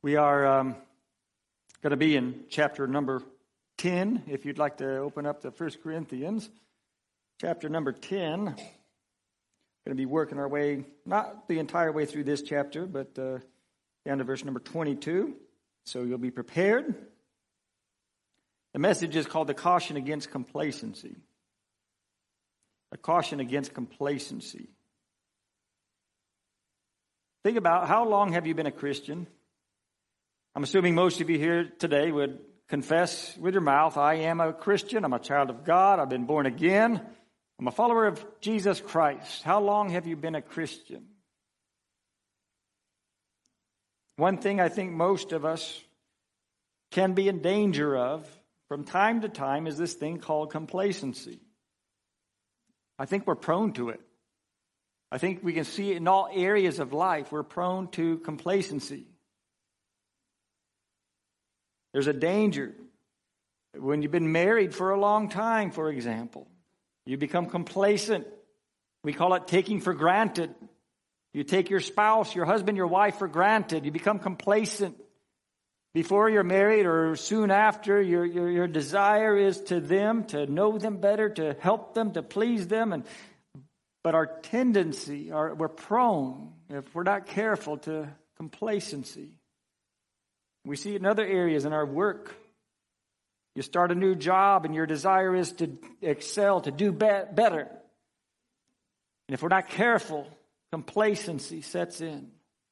We are going to be in chapter number 10. If you'd like to open up to 1 Corinthians, chapter number 10. Going to be working our way, not the entire way through this chapter, but down to verse number 22. So you'll be prepared. The message is called the caution against complacency. A caution against complacency. Think about how long have you been a Christian? I'm assuming most of you here today would confess with your mouth, I am a Christian, I'm a child of God, I've been born again, I'm a follower of Jesus Christ. How long have you been a Christian? One thing I think most of us can be in danger of from time to time is this thing called complacency. I think we're prone to it. I think we can see it in all areas of life. We're prone to complacency. There's a danger. When you've been married for a long time, for example, you become complacent. We call it taking for granted. You take your spouse, your husband, your wife for granted. You become complacent. Before you're married or soon after, your desire is to them, to know them better, to help them, to please them. But our tendency, we're prone, if we're not careful, to complacency. We see it in other areas in our work. You start a new job and your desire is to excel, to do better. And if we're not careful, complacency sets in.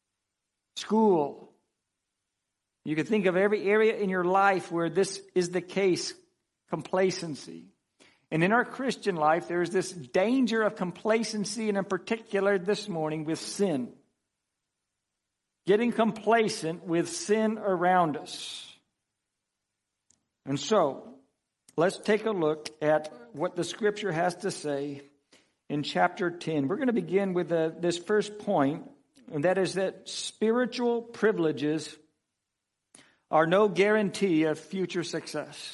School. You can think of every area in your life where this is the case, complacency. And in our Christian life, there is this danger of complacency, and in particular this morning with sin. Getting complacent with sin around us. And so, let's take a look at what the Scripture has to say in chapter 10. We're going to begin with this first point, and that is that spiritual privileges are no guarantee of future success.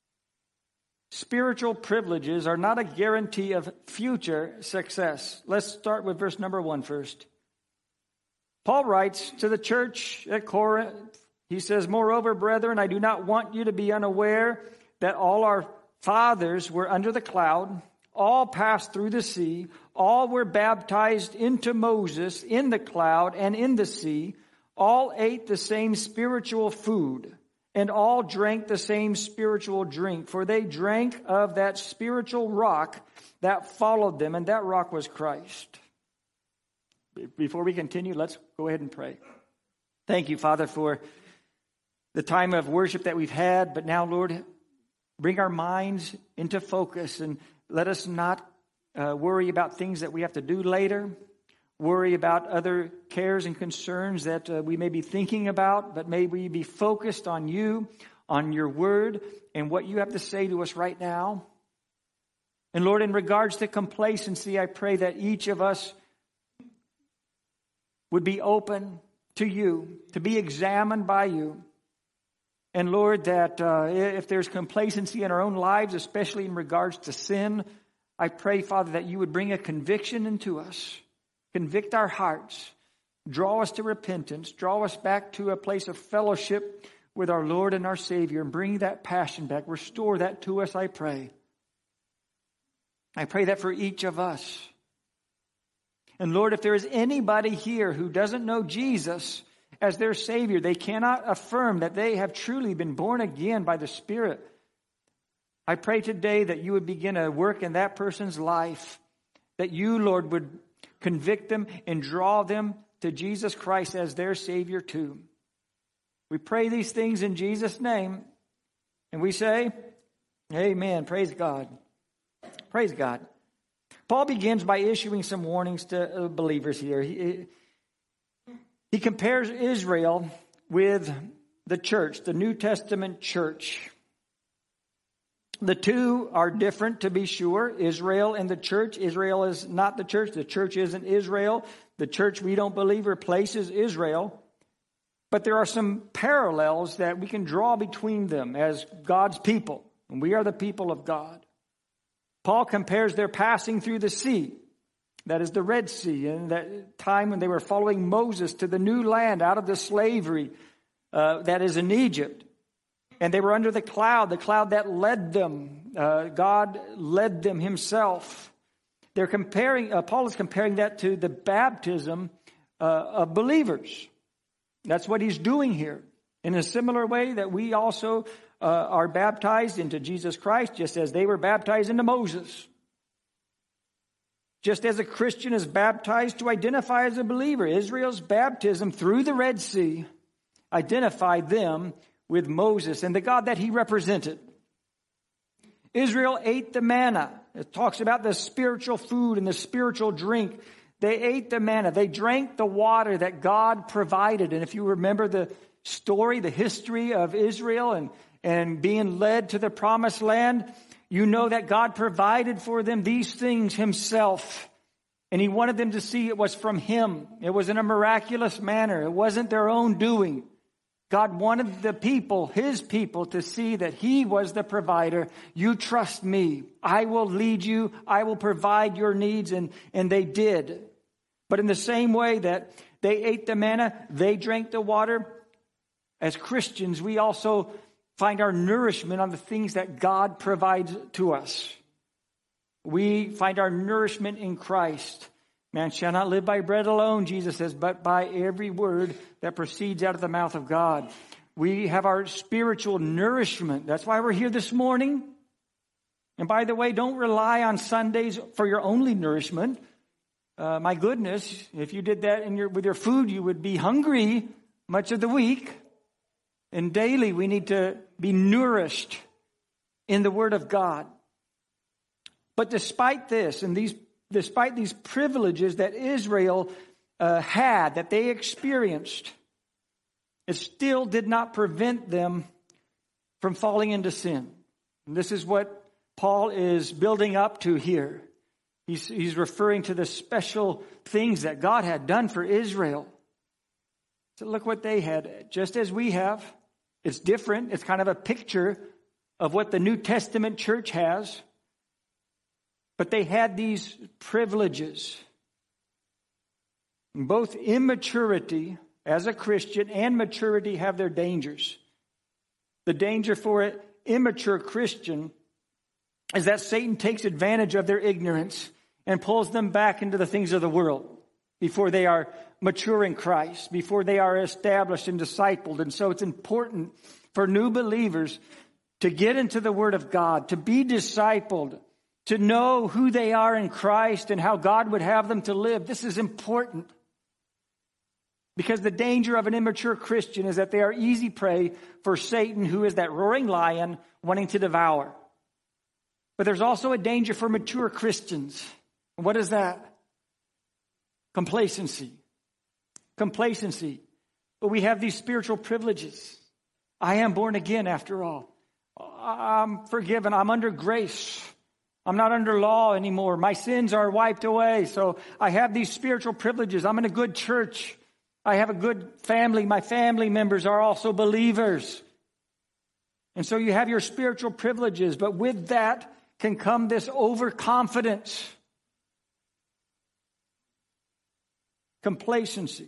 Spiritual privileges are not a guarantee of future success. Let's start with verse number 1 first. Paul writes to the church at Corinth, he says, Moreover, brethren, I do not want you to be unaware that all our fathers were under the cloud, all passed through the sea, all were baptized into Moses in the cloud and in the sea, all ate the same spiritual food, and all drank the same spiritual drink, for they drank of that spiritual rock that followed them, and that rock was Christ. Before we continue, let's go ahead and pray. Thank you, Father, for the time of worship that we've had. But now, Lord, bring our minds into focus and let us not worry about things that we have to do later, worry about other cares and concerns that we may be thinking about, but may we be focused on you, on your word, and what you have to say to us right now. And Lord, in regards to complacency, I pray that each of us would be open to you, to be examined by you. And Lord, that if there's complacency in our own lives, especially in regards to sin, I pray, Father, that you would bring a conviction into us. Convict our hearts. Draw us to repentance. Draw us back to a place of fellowship with our Lord and our Savior, and bring that passion back. Restore that to us, I pray. I pray that for each of us. And Lord, if there is anybody here who doesn't know Jesus as their Savior, they cannot affirm that they have truly been born again by the Spirit. I pray today that you would begin a work in that person's life, that you, Lord, would convict them and draw them to Jesus Christ as their Savior too. We pray these things in Jesus' name, and we say, Amen. Praise God. Praise God. Paul begins by issuing some warnings to believers here. He compares Israel with the church, the New Testament church. The two are different, to be sure. Israel and the church. Israel is not the church. The church isn't Israel. The church, we don't believe, replaces Israel. But there are some parallels that we can draw between them as God's people. And we are the people of God. Paul compares their passing through the sea, that is the Red Sea, and that time when they were following Moses to the new land out of the slavery that is in Egypt. And they were under the cloud that led them. God led them himself. Paul is comparing that to the baptism of believers. That's what he's doing here. In a similar way that we also are baptized into Jesus Christ, just as they were baptized into Moses. Just as a Christian is baptized to identify as a believer, Israel's baptism through the Red Sea identified them with Moses and the God that he represented. Israel ate the manna. It talks about the spiritual food and the spiritual drink. They ate the manna. They drank the water that God provided. And if you remember the story, the history of Israel and being led to the promised land, you know that God provided for them these things himself. And he wanted them to see it was from him. It was in a miraculous manner. It wasn't their own doing. God wanted the people, his people, to see that he was the provider. You trust me. I will lead you. I will provide your needs. And they did. But in the same way that they ate the manna, they drank the water. As Christians, we also find our nourishment on the things that God provides to us. We find our nourishment in Christ. Man shall not live by bread alone, Jesus says, but by every word that proceeds out of the mouth of God. We have our spiritual nourishment. That's why we're here this morning. And by the way, don't rely on Sundays for your only nourishment. My goodness, if you did that with your food, you would be hungry much of the week. And daily we need to be nourished in the Word of God. But despite this, and despite these privileges that Israel had, that they experienced, it still did not prevent them from falling into sin. And this is what Paul is building up to here. He's referring to the special things that God had done for Israel. So look what they had, just as we have. It's different. It's kind of a picture of what the New Testament church has. But they had these privileges. Both immaturity as a Christian and maturity have their dangers. The danger for an immature Christian is that Satan takes advantage of their ignorance and pulls them back into the things of the world before they are mature in Christ, before they are established and discipled. And so it's important for new believers to get into the Word of God, to be discipled, to know who they are in Christ and how God would have them to live. This is important. Because the danger of an immature Christian is that they are easy prey for Satan, who is that roaring lion wanting to devour. But there's also a danger for mature Christians. What is that? Complacency. Complacency. But we have these spiritual privileges. I am born again after all. I'm forgiven. I'm under grace. I'm not under law anymore. My sins are wiped away. So I have these spiritual privileges. I'm in a good church. I have a good family. My family members are also believers. And so you have your spiritual privileges, but with that can come this overconfidence, complacency.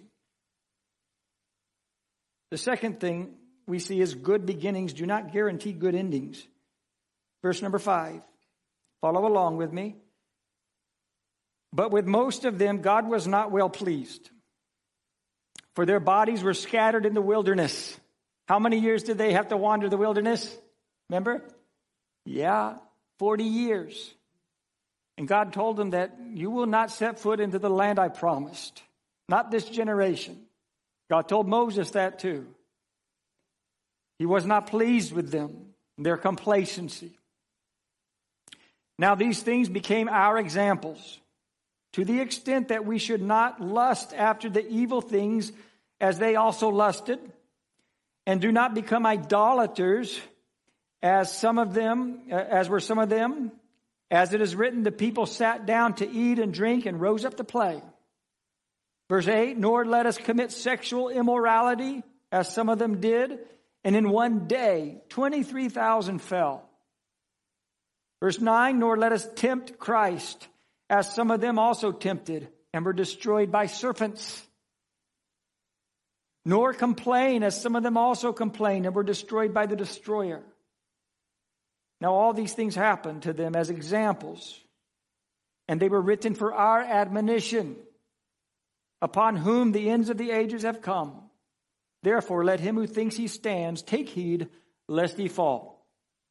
The second thing we see is good beginnings do not guarantee good endings. Verse number 5. Follow along with me. But with most of them, God was not well pleased, for their bodies were scattered in the wilderness. How many years did they have to wander the wilderness? Remember? Yeah, 40 years. And God told them that you will not set foot into the land I promised. Not this generation. God told Moses that too. He was not pleased with them, their complacency. Now these things became our examples, to the extent that we should not lust after the evil things as they also lusted, and do not become idolaters as were some of them. As it is written, the people sat down to eat and drink and rose up to play. Verse 8, nor let us commit sexual immorality as some of them did, and in one day 23,000 fell. Verse 9, nor let us tempt Christ, as some of them also tempted and were destroyed by serpents. nor complain, as some of them also complained and were destroyed by the destroyer. Now all these things happened to them as examples, and they were written for our admonition, upon whom the ends of the ages have come. Therefore, let him who thinks he stands take heed, lest he fall.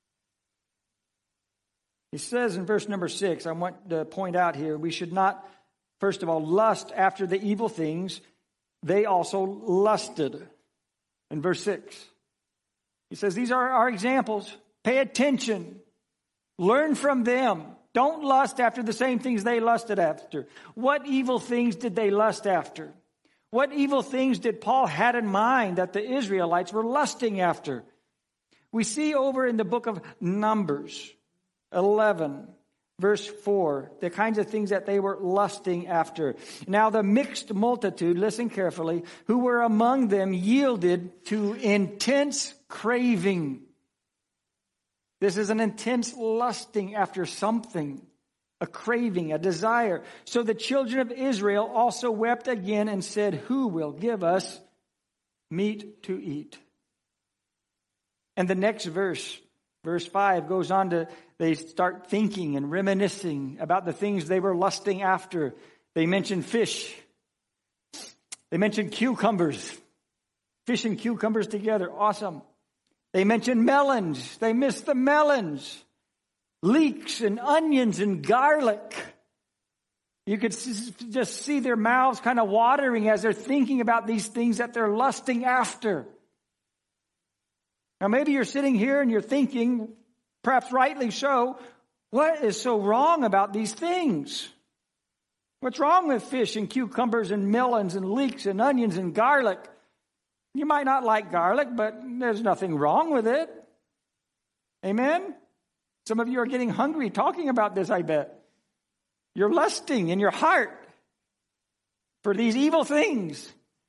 He says in verse number 6, I want to point out here, we should not, first of all, lust after the evil things. They also lusted. In verse 6, he says, these are our examples. Pay attention. Learn from them. Don't lust after the same things they lusted after. What evil things did they lust after? What evil things did Paul had in mind that the Israelites were lusting after? We see over in the book of Numbers 11, verse 4, the kinds of things that they were lusting after. Now the mixed multitude, listen carefully, who were among them yielded to intense craving. This is an intense lusting after something, a craving, a desire. So the children of Israel also wept again and said, who will give us meat to eat? And the next verse, verse 5, goes on to, they start thinking and reminiscing about the things they were lusting after. They mention fish. They mention cucumbers. Fish and cucumbers together. Awesome. They mention melons. They miss the melons. Leeks and onions and garlic. You could just see their mouths kind of watering as they're thinking about these things that they're lusting after. Now maybe you're sitting here and you're thinking, perhaps rightly so, what is so wrong about these things? What's wrong with fish and cucumbers and melons and leeks and onions and garlic? You might not like garlic, but there's nothing wrong with it. Amen? Some of you are getting hungry talking about this, I bet. You're lusting in your heart for these evil things.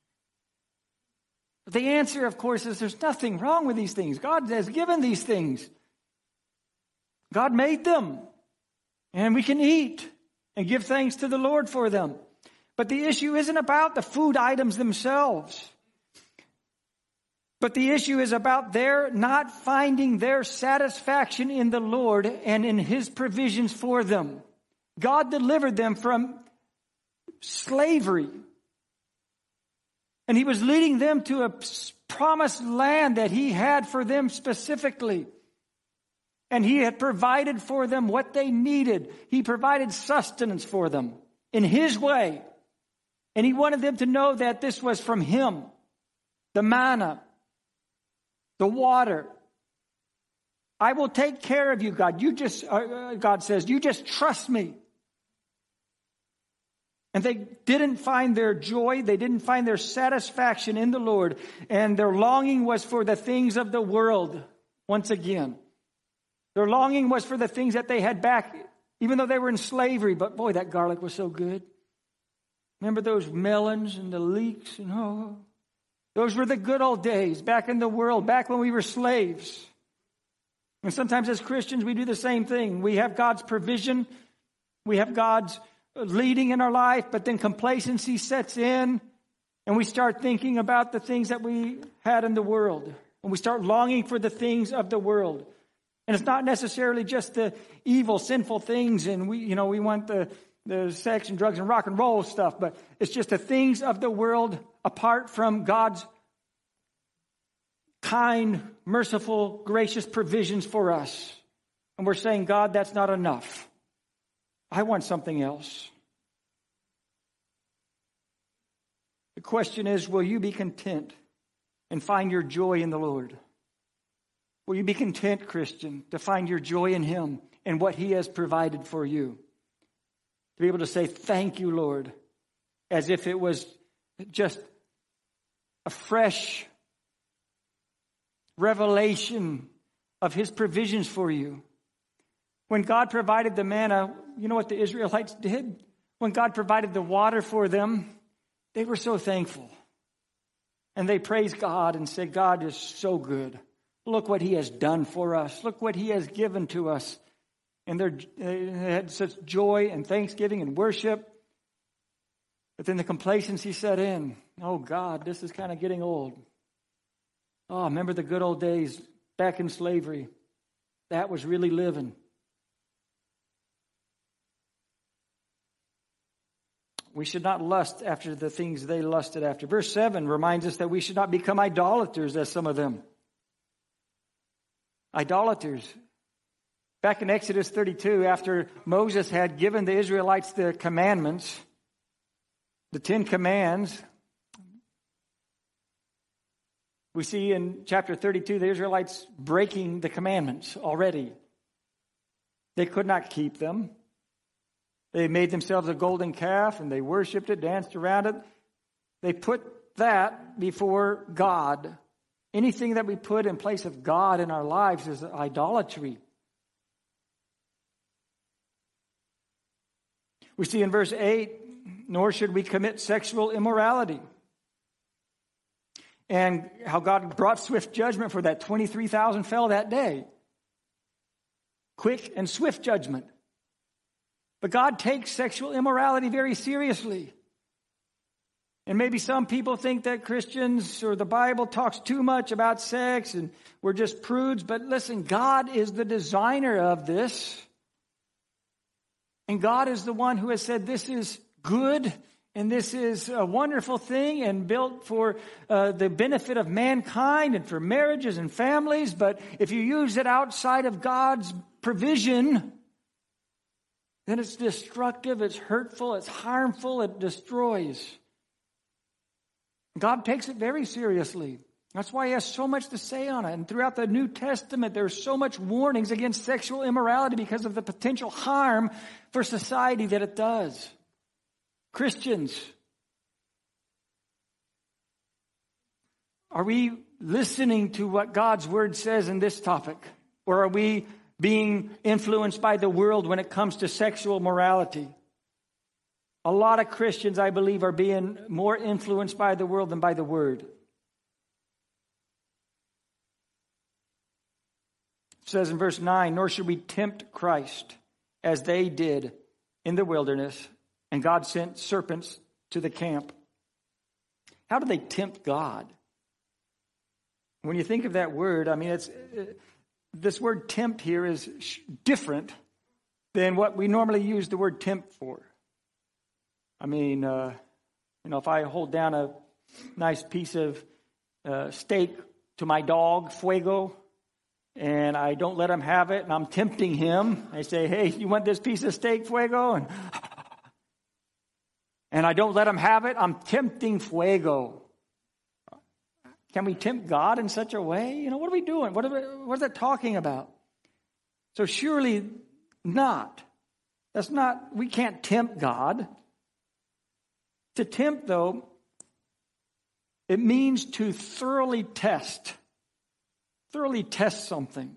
But the answer, of course, is there's nothing wrong with these things. God has given these things. God made them. And we can eat and give thanks to the Lord for them. But the issue isn't about the food items themselves. But the issue is about their not finding their satisfaction in the Lord and in His provisions for them. God delivered them from slavery. And He was leading them to a promised land that He had for them specifically. And He had provided for them what they needed. He provided sustenance for them in His way. And He wanted them to know that this was from Him. The manna, the water. I will take care of you, God. God says, you just trust me. And they didn't find their joy. They didn't find their satisfaction in the Lord. And their longing was for the things of the world once again. Their longing was for the things that they had back, even though they were in slavery. But boy, that garlic was so good. Remember those melons and the leeks? And those were the good old days back in the world, back when we were slaves. And sometimes as Christians, we do the same thing. We have God's provision. We have God's leading in our life, but then complacency sets in and we start thinking about the things that we had in the world. And we start longing for the things of the world. And it's not necessarily just the evil, sinful things and we want the sex and drugs and rock and roll stuff, but it's just the things of the world apart from God's kind, merciful, gracious provisions for us. And we're saying, God, that's not enough. I want something else. The question is, will you be content and find your joy in the Lord? Will you be content, Christian, to find your joy in Him and what He has provided for you? To be able to say, thank you, Lord, as if it was just a fresh revelation of His provisions for you. When God provided the manna, you know what the Israelites did? When God provided the water for them, they were so thankful. And they praised God and said, God is so good. Look what He has done for us. Look what He has given to us. And they had such joy and thanksgiving and worship. But then the complacency set in. oh God, this is kind of getting old. Oh, remember the good old days back in slavery. That was really living. We should not lust after the things they lusted after. Verse 7 reminds us that we should not become idolaters as some of them. Idolaters. Back in Exodus 32, after Moses had given the Israelites the commandments, the 10 commands, we see in chapter 32 the Israelites breaking the commandments already. They could not keep them. They made themselves a golden calf and they worshipped it, danced around it. They put that before God. Anything that we put in place of God in our lives is idolatry. We see in verse 8, nor should we commit sexual immorality. And how God brought swift judgment for that. 23,000 fell that day. Quick and swift judgment. But God takes sexual immorality very seriously. And maybe some people think that Christians or the Bible talks too much about sex and we're just prudes. But listen, God is the designer of this. And God is the one who has said this is good and this is a wonderful thing and built for the benefit of mankind and for marriages and families. But if you use it outside of God's provision, then it's destructive, it's hurtful, it's harmful, it destroys. God takes it very seriously. That's why he has so much to say on it. And throughout the New Testament, there's so much warnings against sexual immorality because of the potential harm for society that it does. Christians, are we listening to what God's word says in this topic? Or are we being influenced by the world when it comes to sexual morality? A lot of Christians, I believe, are being more influenced by the world than by the word. It says in verse 9, nor should we tempt Christ as they did in the wilderness, and God sent serpents to the camp. How do they tempt God? When you think of that word, I mean, this word tempt here is different than what we normally use the word tempt for. I mean, if I hold down a nice piece of steak to my dog, Fuego, and I don't let him have it, and I'm tempting him. I say, hey, you want this piece of steak, Fuego? And I don't let him have it. I'm tempting Fuego. Can we tempt God in such a way? What are we doing? What is that talking about? So surely not. We can't tempt God. To tempt, though, it means to thoroughly test something.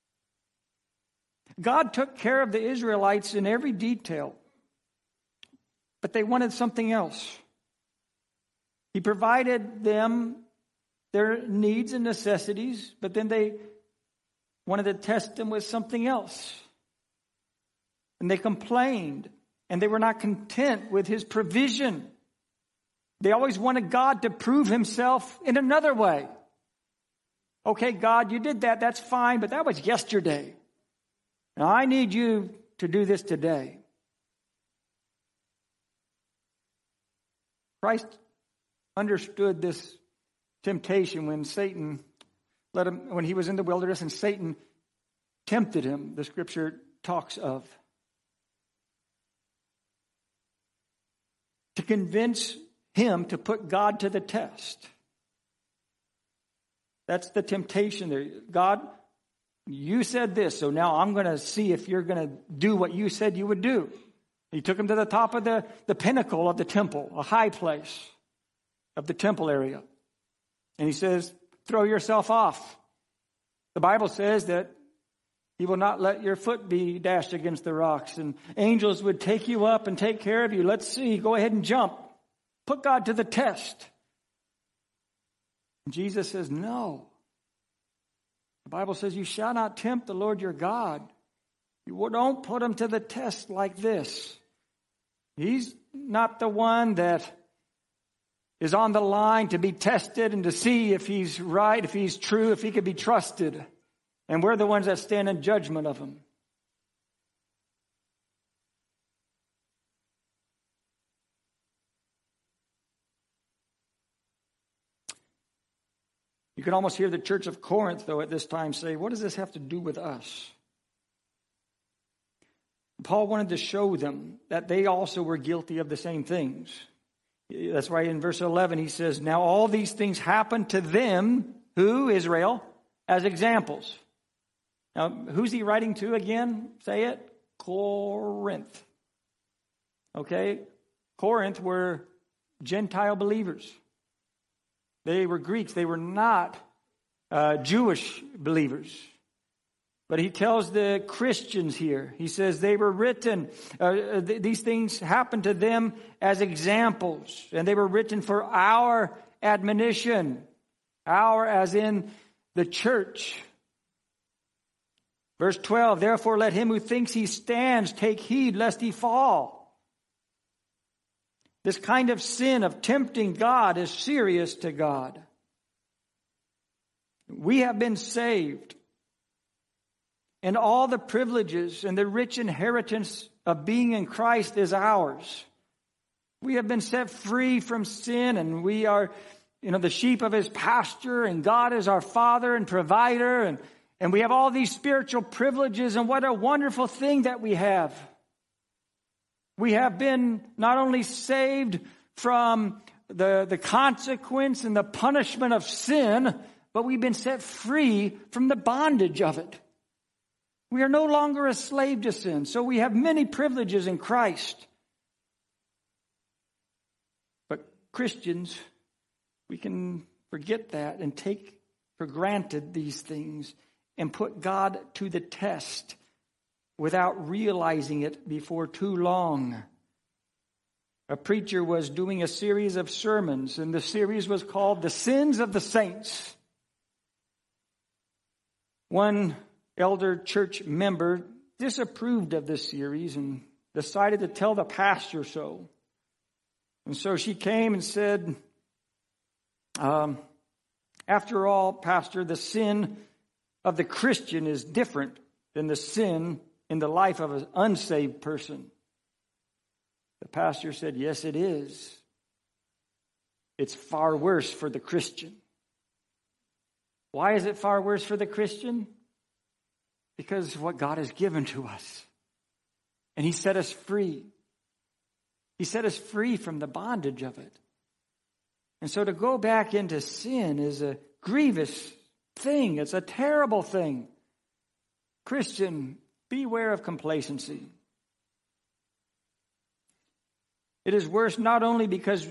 God took care of the Israelites in every detail, but they wanted something else. He provided them their needs and necessities, but then they wanted to test them with something else. And they complained, and they were not content with his provision. They always wanted God to prove himself in another way. Okay, God, you did that. That's fine, but that was yesterday. Now I need you to do this today. Christ understood this temptation when when he was in the wilderness and Satan tempted him, the scripture talks of. To convince him to put God to the test. That's the temptation there. God, you said this, so now I'm going to see if you're going to do what you said you would do. He took him to the top of the pinnacle of the temple, a high place of the temple area. And he says, throw yourself off. The Bible says that he will not let your foot be dashed against the rocks. And angels would take you up and take care of you. Let's see, go ahead and jump. Put God to the test. And Jesus says, no. The Bible says you shall not tempt the Lord your God. You don't put him to the test like this. He's not the one that is on the line to be tested and to see if he's right, if he's true, if he could be trusted. And we're the ones that stand in judgment of him. You can almost hear the church of Corinth, though, at this time say, what does this have to do with us? Paul wanted to show them that they also were guilty of the same things. That's why in verse 11 he says, now all these things happened to them, who? Israel, as examples. Now, who's he writing to again? Say it. Corinth. Okay? Corinth were Gentile believers. They were Greeks. They were not Jewish believers. But he tells the Christians here, he says they were written, these things happened to them as examples. And they were written for our admonition. Our as in the church. Verse 12, therefore let him who thinks he stands take heed lest he fall. This kind of sin of tempting God is serious to God. We have been saved. And all the privileges and the rich inheritance of being in Christ is ours. We have been set free from sin, and we are, the sheep of his pasture, and God is our Father and provider, and we have all these spiritual privileges, and what a wonderful thing that we have. We have been not only saved from the consequence and the punishment of sin, but we've been set free from the bondage of it. We are no longer a slave to sin, so we have many privileges in Christ. But Christians, we can forget that and take for granted these things and put God to the test without realizing it before too long. A preacher was doing a series of sermons, and the series was called The Sins of the Saints. One elder church member disapproved of this series and decided to tell the pastor so. And so she came and said, after all, Pastor, the sin of the Christian is different than the sin in the life of an unsaved person. The pastor said, yes, it is. It's far worse for the Christian. Why is it far worse for the Christian? Because of what God has given to us. And he set us free. He set us free from the bondage of it. And so to go back into sin is a grievous thing. It's a terrible thing. Christian, beware of complacency. It is worse not only because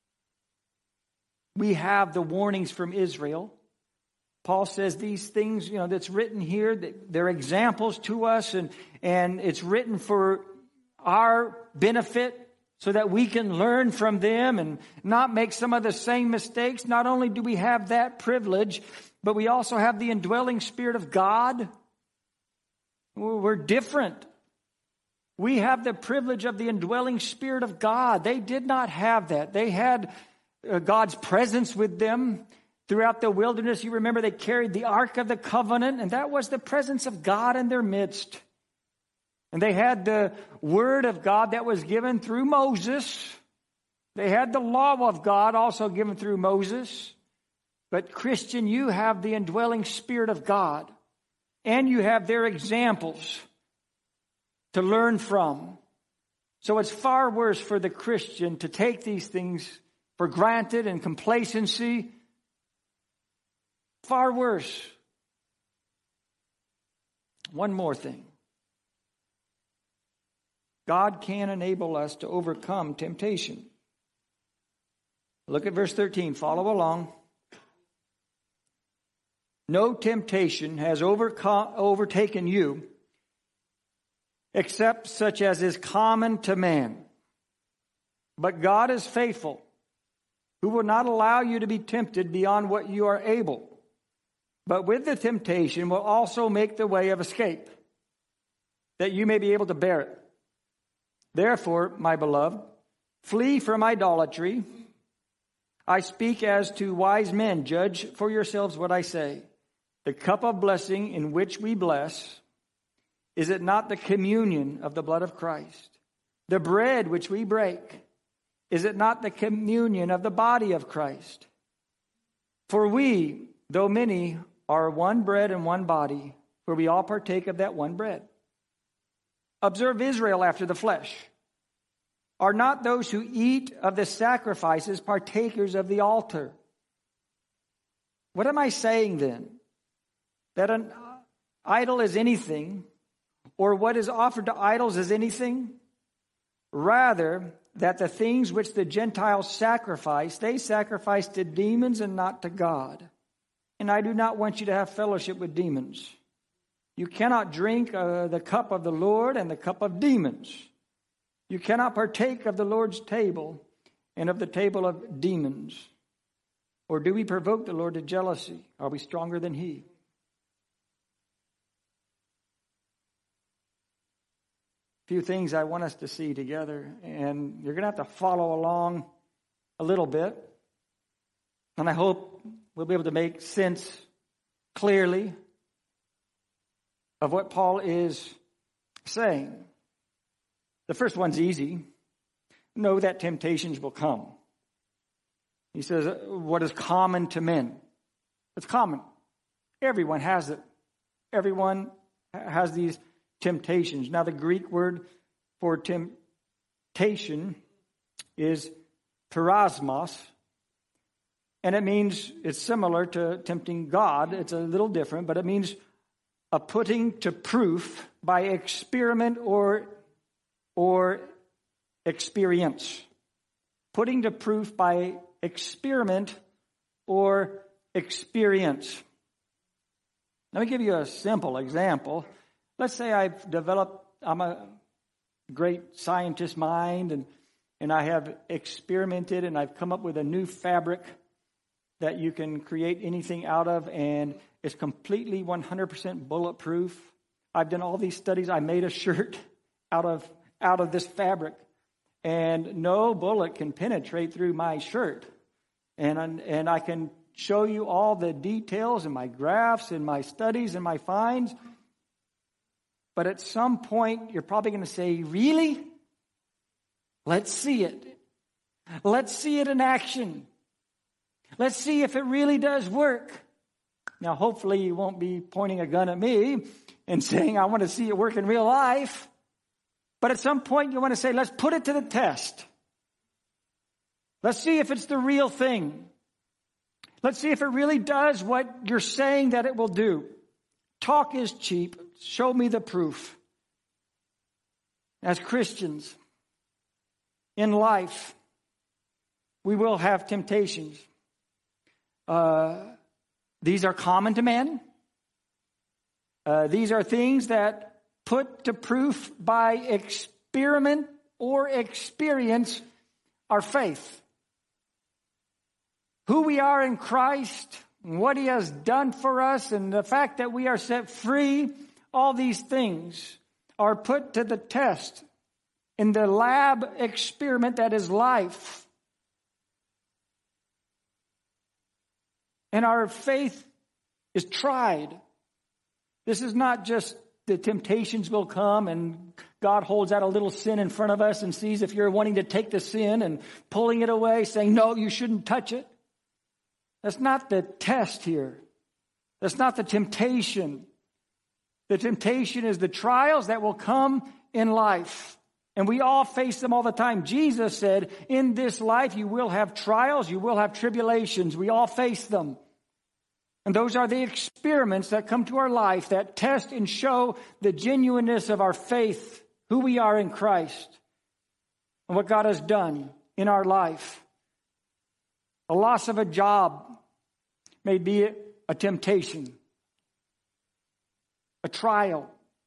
we have the warnings from Israel. Paul says these things, that's written here, that they're examples to us, and it's written for our benefit so that we can learn from them and not make some of the same mistakes. Not only do we have that privilege, but we also have the indwelling Spirit of God. We're different. We have the privilege of the indwelling Spirit of God. They did not have that. They had God's presence with them. Throughout the wilderness, you remember they carried the Ark of the Covenant, and that was the presence of God in their midst. And they had the Word of God that was given through Moses. They had the law of God also given through Moses. But Christian, you have the indwelling Spirit of God, and you have their examples to learn from. So it's far worse for the Christian to take these things for granted and complacency. Far worse. One more thing. God can enable us to overcome temptation. Look at verse 13. Follow along. No temptation has overtaken you except such as is common to man. But God is faithful, who will not allow you to be tempted beyond what you are able, but with the temptation will also make the way of escape, that you may be able to bear it. Therefore, my beloved, flee from idolatry. I speak as to wise men. Judge for yourselves what I say. The cup of blessing in which we bless, is it not the communion of the blood of Christ? The bread which we break, is it not the communion of the body of Christ? For we, though many, are one bread and one body, for we all partake of that one bread. Observe Israel after the flesh. Are not those who eat of the sacrifices partakers of the altar? What am I saying then? That an idol is anything, or what is offered to idols is anything? Rather, that the things which the Gentiles sacrifice, they sacrifice to demons and not to God. And I do not want you to have fellowship with demons. You cannot drink the cup of the Lord and the cup of demons. You cannot partake of the Lord's table and of the table of demons. Or do we provoke the Lord to jealousy? Are we stronger than He? Few things I want us to see together, and you're going to have to follow along a little bit. And I hope we'll be able to make sense clearly of what Paul is saying. The first one's easy. Know that temptations will come. He says, what is common to men? It's common. Everyone has it. Everyone has these temptations. Now, the Greek word for temptation is peirasmos, and it means, it's similar to tempting God. It's a little different, but it means a putting to proof by experiment or experience. Putting to proof by experiment or experience. Let me give you a simple example. Let's say I'm a great scientist mind, and I have experimented, and I've come up with a new fabric that you can create anything out of, and it's completely 100% bulletproof. I've done all these studies. I made a shirt out of this fabric, and no bullet can penetrate through my shirt. And I can show you all the details and my graphs and my studies and my finds. But at some point, you're probably going to say, really? Let's see it. Let's see it in action. Let's see if it really does work. Now, hopefully you won't be pointing a gun at me and saying, I want to see it work in real life. But at some point, you want to say, let's put it to the test. Let's see if it's the real thing. Let's see if it really does what you're saying that it will do. Talk is cheap. Show me the proof. As Christians, in life, we will have temptations. These are common to men. These are things that put to proof by experiment or experience our faith. Who we are in Christ, and what He has done for us, and the fact that we are set free, all these things are put to the test in the lab experiment that is life. And our faith is tried. This is not just the temptations will come and God holds out a little sin in front of us and sees if you're wanting to take the sin and pulling it away, saying, no, you shouldn't touch it. That's not the test here. That's not the temptation. The temptation is the trials that will come in life. And we all face them all the time. Jesus said, in this life you will have trials, you will have tribulations. We all face them. And those are the experiments that come to our life that test and show the genuineness of our faith, who we are in Christ, and what God has done in our life. A loss of a job may be a temptation, a trial,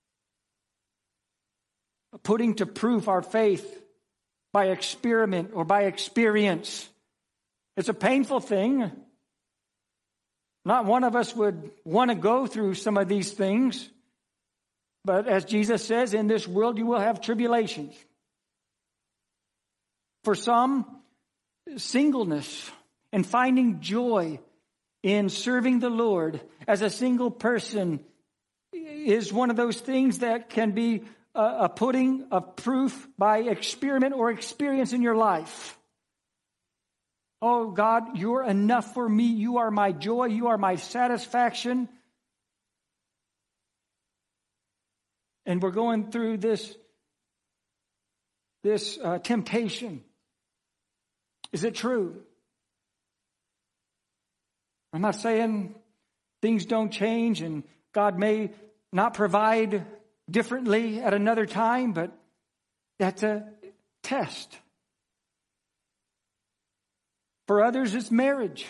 putting to proof our faith by experiment or by experience. It's a painful thing. Not one of us would want to go through some of these things. But as Jesus says, in this world you will have tribulations. For some, singleness And finding joy in serving the Lord as a single person is one of those things that can be a putting of proof by experiment or experience in your life. Oh God, you're enough for me. You are my joy. You are my satisfaction. And we're going through this temptation. Is it true? I'm not saying things don't change and God may not provide differently at another time, but that's a test. For others, it's marriage.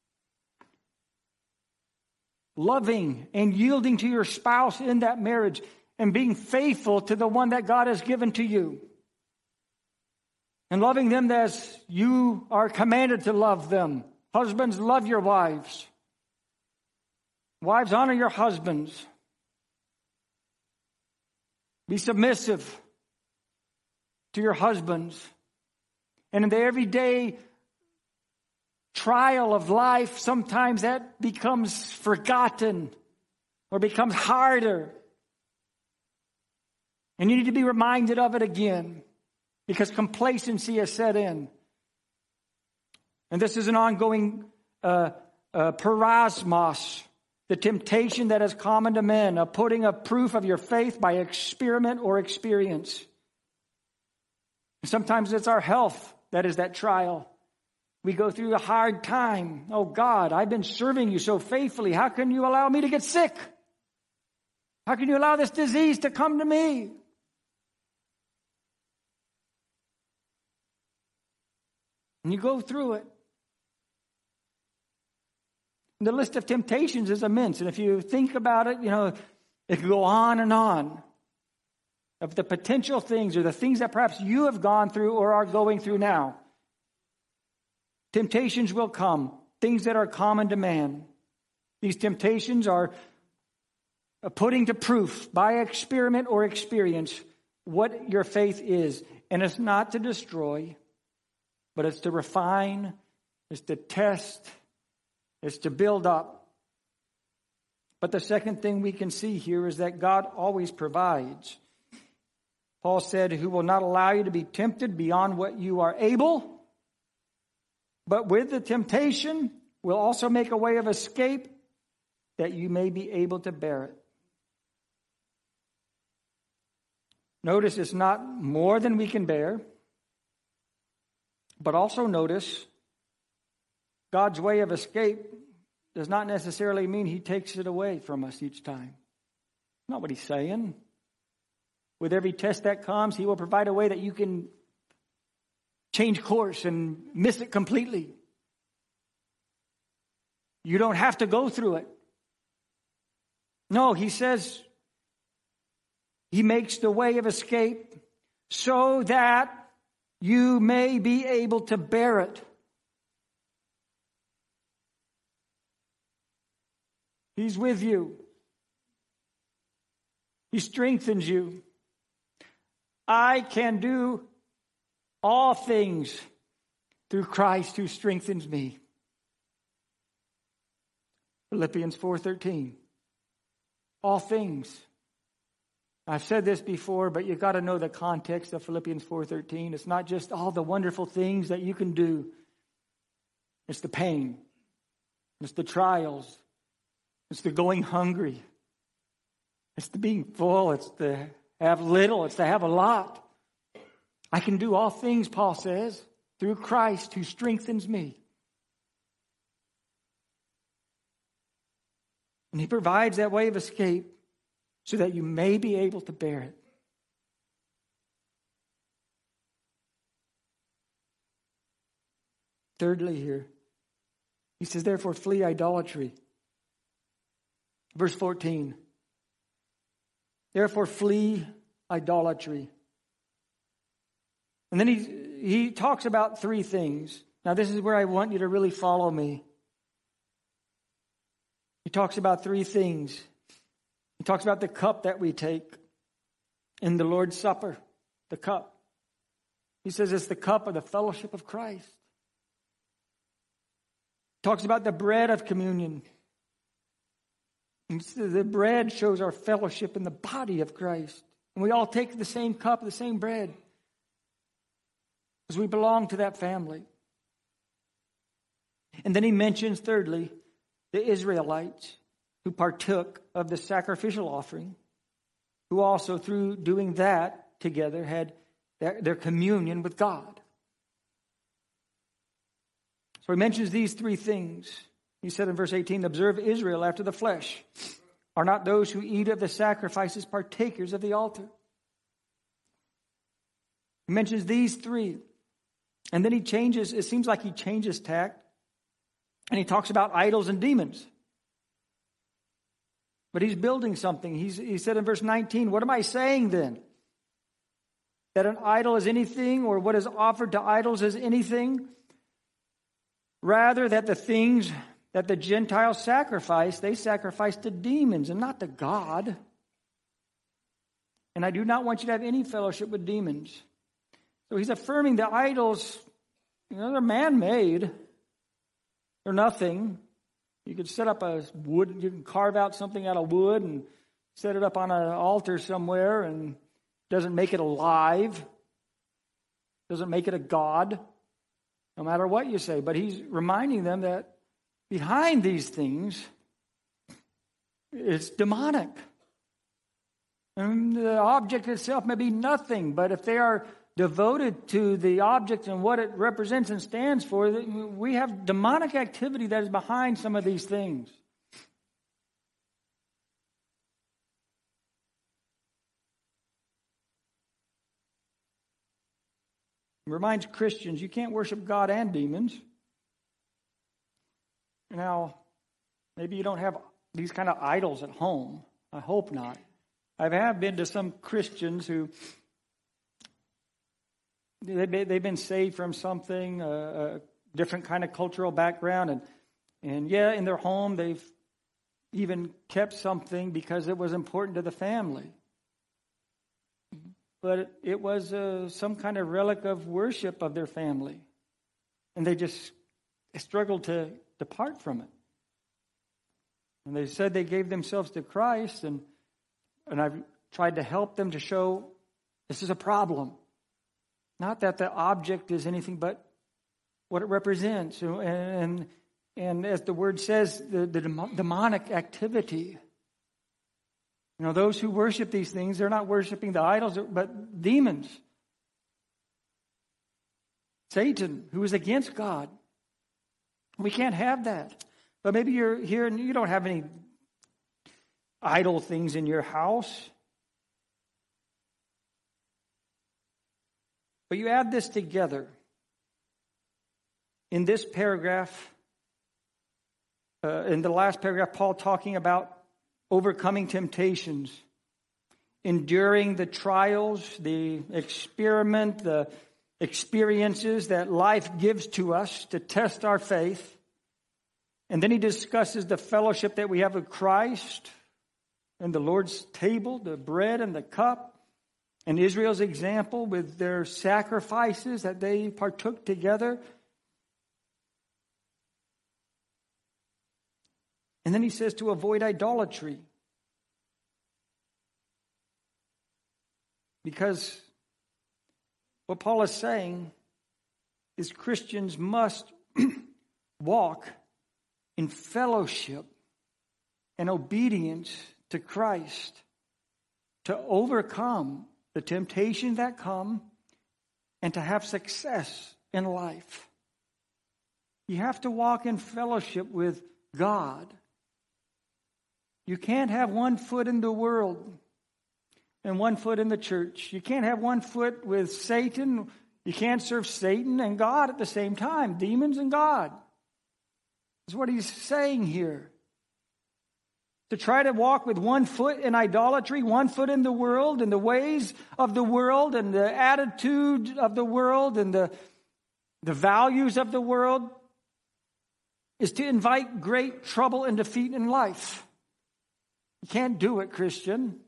Loving and yielding to your spouse in that marriage and being faithful to the one that God has given to you. And loving them as you are commanded to love them. Husbands, love your wives. Wives, honor your husbands. Be submissive to your husbands. And in the everyday trial of life, sometimes that becomes forgotten or becomes harder. And you need to be reminded of it again because complacency has set in. And this is an ongoing parasmos, the temptation that is common to men, of putting a proof of your faith by experiment or experience. And sometimes it's our health that is that trial. We go through a hard time. Oh God, I've been serving you so faithfully. How can you allow me to get sick? How can you allow this disease to come to me? And you go through it. The list of temptations is immense. And if you think about it, it can go on and on. Of the potential things or the things that perhaps you have gone through or are going through now. Temptations will come. Things that are common to man. These temptations are putting to proof by experiment or experience what your faith is. And it's not to destroy, but it's to refine, it's to test, it's to build up. But the second thing we can see here is that God always provides. Paul said, who will not allow you to be tempted beyond what you are able, but with the temptation will also make a way of escape that you may be able to bear it. Notice it's not more than we can bear, but also notice God's way of escape does not necessarily mean he takes it away from us each time. Not what he's saying. With every test that comes, he will provide a way that you can change course and miss it completely. You don't have to go through it. No, he says he makes the way of escape so that you may be able to bear it. He's with you. He strengthens you. I can do all things through Christ who strengthens me. Philippians 4:13. All things. I've said this before, but you've got to know the context of Philippians 4:13. It's not just all the wonderful things that you can do. It's the pain. It's the trials. It's the going hungry. It's the being full. It's the have little. It's to have a lot. I can do all things, Paul says, through Christ who strengthens me. And he provides that way of escape so that you may be able to bear it. Thirdly here, he says, therefore flee idolatry. Verse 14. Therefore flee idolatry. And then he talks about three things. Now this is where I want you to really follow me. He talks about three things. He talks about the cup that we take in the Lord's Supper. The cup. He says it's the cup of the fellowship of Christ. Talks about the bread of communion. And the bread shows our fellowship in the body of Christ. And we all take the same cup, the same bread, because we belong to that family. And then he mentions, thirdly, the Israelites who partook of the sacrificial offering, who also, through doing that together, had their communion with God. So he mentions these three things. He said in verse 18, observe Israel after the flesh. Are not those who eat of the sacrifices partakers of the altar? He mentions these three. And then it seems like he changes tack. And he talks about idols and demons. But he's building something. He said in verse 19, what am I saying then? That an idol is anything, or what is offered to idols is anything? Rather, that the things that the Gentiles sacrifice, they sacrifice to demons and not to God. And I do not want you to have any fellowship with demons. So he's affirming the idols, they're man-made. They're nothing. You could set up you can carve out something out of wood and set it up on an altar somewhere, and it doesn't make it alive. Doesn't make it a god, no matter what you say. But he's reminding them that behind these things, it's demonic. And the object itself may be nothing, but if they are devoted to the object and what it represents and stands for, we have demonic activity that is behind some of these things. It reminds Christians you can't worship God and demons. Now, maybe you don't have these kind of idols at home. I hope not. I have been to some Christians who they've been saved from something, a different kind of cultural background, and in their home they've even kept something because it was important to the family. But it was some kind of relic of worship of their family, and they struggled to depart from it. And they said they gave themselves to Christ, and I've tried to help them to show this is a problem. Not that the object is anything but what it represents. And as the word says, the demonic activity. Those who worship these things, they're not worshiping the idols, but demons. Satan, who is against God. We can't have that. But maybe you're here and you don't have any idol things in your house. But you add this together. In this paragraph, in the last paragraph, Paul talking about overcoming temptations, enduring the trials, the experiment, the experiences that life gives to us to test our faith. And then he discusses the fellowship that we have with Christ and the Lord's table, the bread and the cup. And Israel's example with their sacrifices that they partook together. And then he says to avoid idolatry. Because what Paul is saying is Christians must walk in fellowship and obedience to Christ to overcome the temptations that come and to have success in life. You have to walk in fellowship with God. You can't have one foot in the world and one foot in the church. You can't have one foot with Satan. You can't serve Satan and God at the same time. Demons and God. That's what he's saying here. To try to walk with one foot in idolatry, one foot in the world, and the ways of the world, and the attitude of the world, and the values of the world, is to invite great trouble and defeat in life. You can't do it, Christian.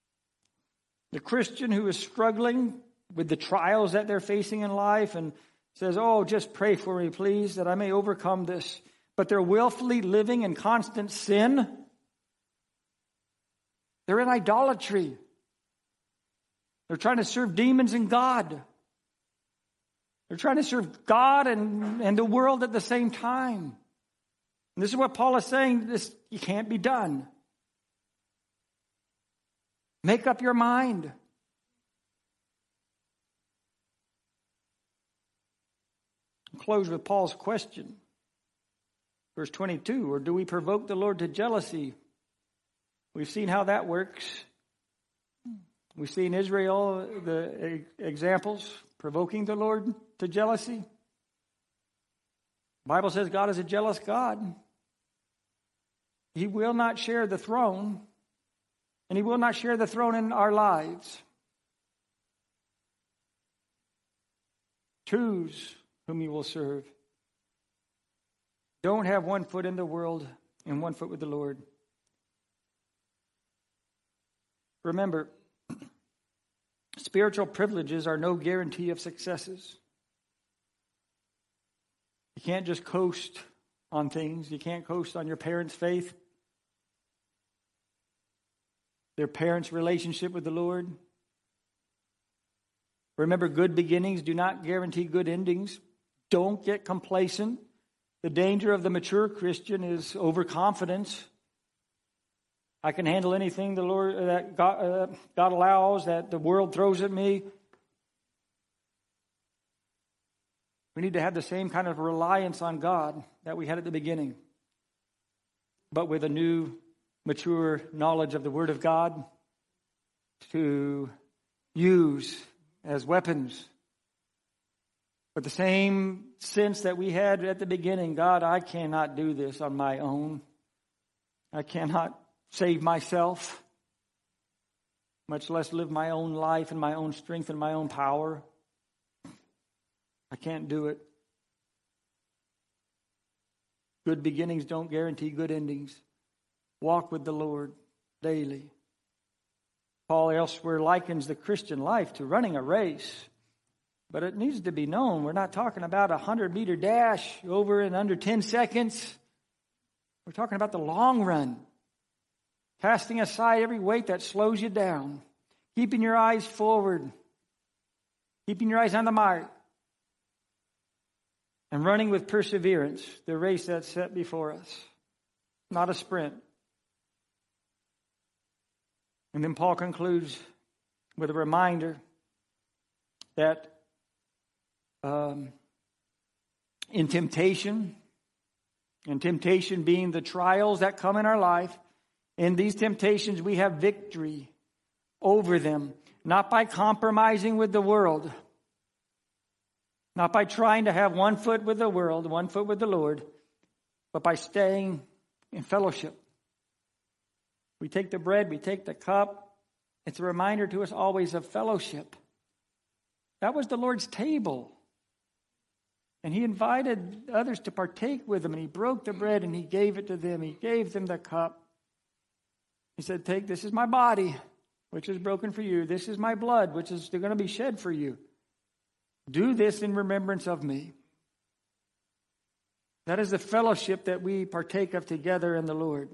The Christian who is struggling with the trials that they're facing in life and says, oh, just pray for me, please, that I may overcome this. But they're willfully living in constant sin. They're in idolatry. They're trying to serve demons and God. They're trying to serve God and the world at the same time. And this is what Paul is saying. This it can't be done. Make up your mind. I'll close with Paul's question. Verse 22, or do we provoke the Lord to jealousy? We've seen how that works. We've seen Israel, the examples, provoking the Lord to jealousy. The Bible says God is a jealous God. He will not share the throne, and He will not share the throne in our lives. Choose whom you will serve. Don't have one foot in the world and one foot with the Lord. Remember, spiritual privileges are no guarantee of successes. You can't just coast on things. You can't coast on your parents' faith, their parents' relationship with the Lord. Remember, good beginnings do not guarantee good endings. Don't get complacent. The danger of the mature Christian is overconfidence. I can handle anything the Lord that God allows, that the world throws at me. We need to have the same kind of reliance on God that we had at the beginning, but with a new, mature knowledge of the Word of God to use as weapons. But the same sense that we had at the beginning, God, I cannot do this on my own. I cannot save myself, much less live my own life in my own strength and my own power. I can't do it. Good beginnings don't guarantee good endings. Walk with the Lord daily. Paul elsewhere likens the Christian life to running a race. But it needs to be known, we're not talking about a 100-meter dash over in under 10 seconds. We're talking about the long run. Casting aside every weight that slows you down. Keeping your eyes forward. Keeping your eyes on the mark. And running with perseverance the race that's set before us. Not a sprint. And then Paul concludes with a reminder that in temptation, and temptation being the trials that come in our life, in these temptations we have victory over them, not by compromising with the world, not by trying to have one foot with the world, one foot with the Lord, but by staying in fellowship. We take the bread, we take the cup. It's a reminder to us always of fellowship. That was the Lord's table. And He invited others to partake with Him. And He broke the bread and He gave it to them. He gave them the cup. He said, take, this is my body, which is broken for you. This is my blood, which is going to be shed for you. Do this in remembrance of me. That is the fellowship that we partake of together in the Lord.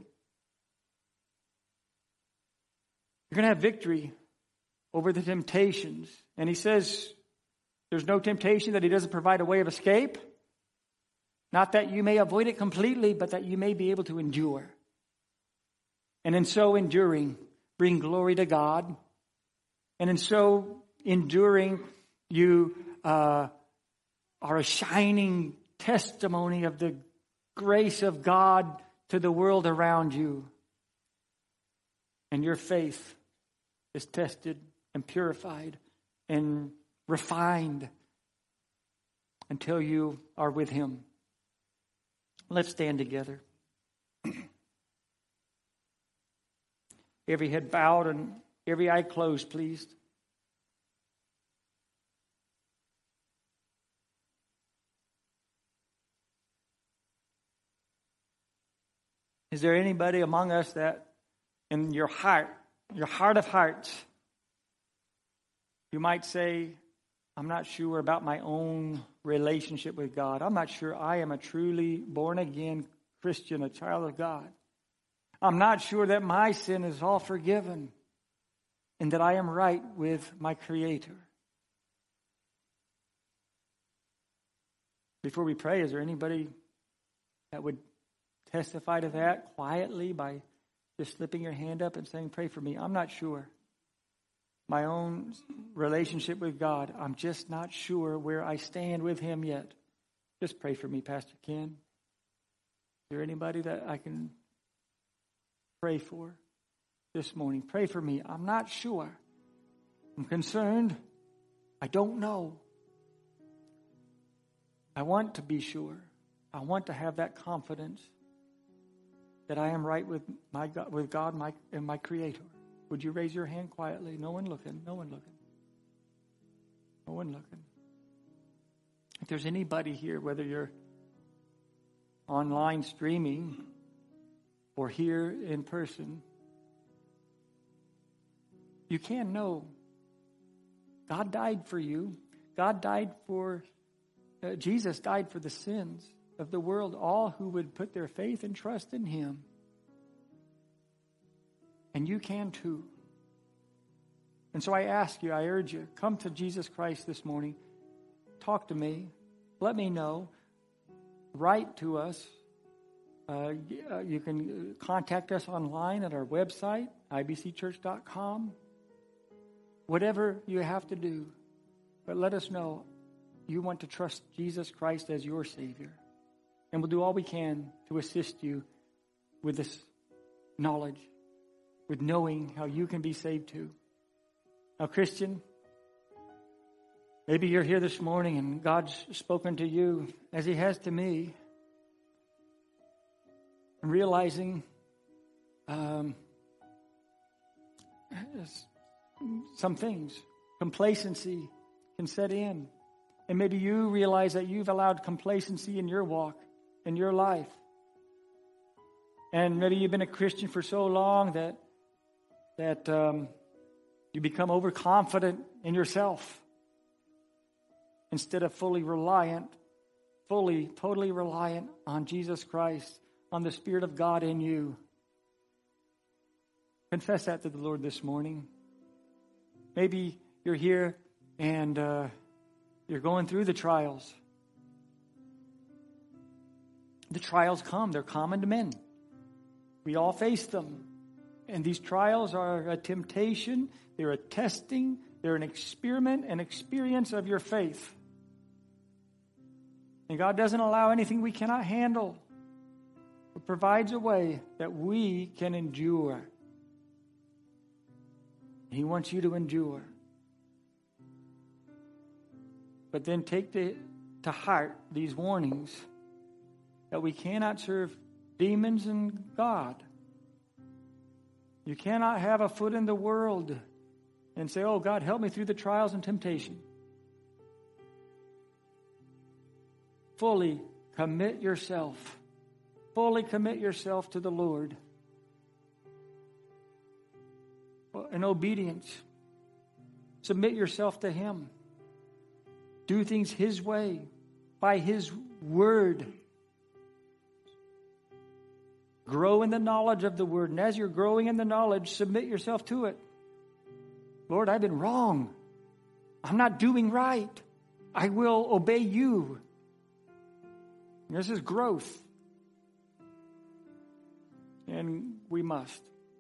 You're going to have victory over the temptations. And He says there's no temptation that He doesn't provide a way of escape. Not that you may avoid it completely, but that you may be able to endure. And in so enduring, bring glory to God. And in so enduring, you are a shining testimony of the grace of God to the world around you. And your faith is tested and purified and refined until you are with Him. Let's stand together. Every head bowed and every eye closed, please. Is there anybody among us that in your heart of hearts, you might say, I'm not sure about my own relationship with God. I'm not sure I am a truly born-again Christian, a child of God. I'm not sure that my sin is all forgiven and that I am right with my Creator. Before we pray, is there anybody that would testify to that quietly by just slipping your hand up and saying, pray for me? I'm not sure. My own relationship with God, I'm just not sure where I stand with Him yet. Just pray for me, Pastor Ken. Is there anybody that I can pray for this morning? Pray for me. I'm not sure. I'm concerned. I don't know. I want to be sure. I want to have that confidence that I am right with my God, and my Creator. Would you raise your hand quietly? No one looking. No one looking. No one looking. If there's anybody here, whether you're online streaming or here in person, you can know God died for you. Jesus died for the sins of the world, all who would put their faith and trust in Him. And you can too. And so I ask you, I urge you, come to Jesus Christ this morning. Talk to me. Let me know. Write to us. You can contact us online at our website, ibcchurch.com. Whatever you have to do. But let us know you want to trust Jesus Christ as your Savior. And we'll do all we can to assist you with this knowledge, with knowing how you can be saved too. Now, Christian, maybe you're here this morning and God's spoken to you as He has to me. And realizing some things, complacency can set in. And maybe you realize that you've allowed complacency in your walk, in your life. And maybe you've been a Christian for so long that you become overconfident in yourself instead of totally reliant on Jesus Christ, on the Spirit of God in you. Confess that to the Lord this morning. Maybe you're here and you're going through the trials. The trials come. They're common to men. We all face them. And these trials are a temptation. They're a testing. They're an experiment, an experience of your faith. And God doesn't allow anything we cannot handle. It provides a way that we can endure. He wants you to endure. But then take to heart these warnings that we cannot serve demons and God. You cannot have a foot in the world and say, oh, God, help me through the trials and temptation. Fully commit yourself. Fully commit yourself to the Lord. In obedience. Submit yourself to Him. Do things His way, by His word. Grow in the knowledge of the word. And as you're growing in the knowledge, submit yourself to it. Lord, I've been wrong. I'm not doing right. I will obey you. This is growth. And we must.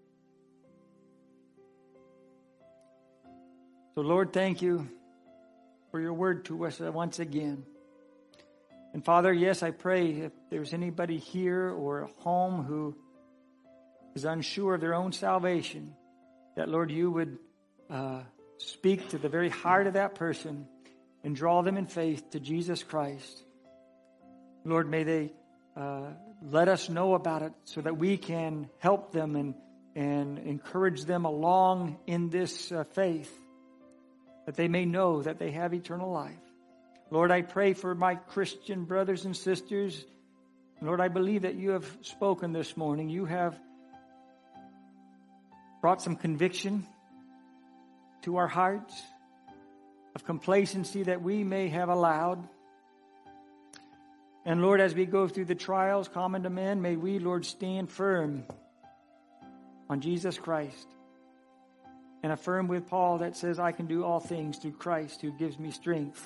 So, Lord, thank you for your word to us once again. And Father, yes, I pray if there's anybody here or at home who is unsure of their own salvation, that, Lord, you would speak to the very heart of that person and draw them in faith to Jesus Christ. Lord, may they let us know about it so that we can help them and encourage them along in this faith, that they may know that they have eternal life. Lord, I pray for my Christian brothers and sisters. Lord, I believe that you have spoken this morning. You have brought some conviction to our hearts. of complacency that we may have allowed. And Lord, as we go through the trials common to men, may we, Lord, stand firm on Jesus Christ. And affirm with Paul that says, I can do all things through Christ who gives me strength.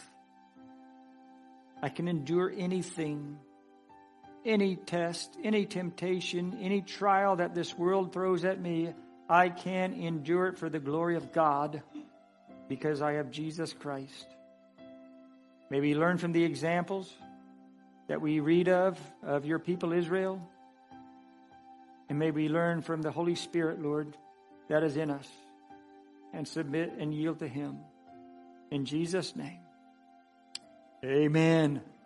I can endure anything, any test, any temptation, any trial that this world throws at me. I can endure it for the glory of God because I have Jesus Christ. May we learn from the examples that we read of your people Israel. And may we learn from the Holy Spirit, Lord, that is in us, and submit and yield to Him. In Jesus' name, amen.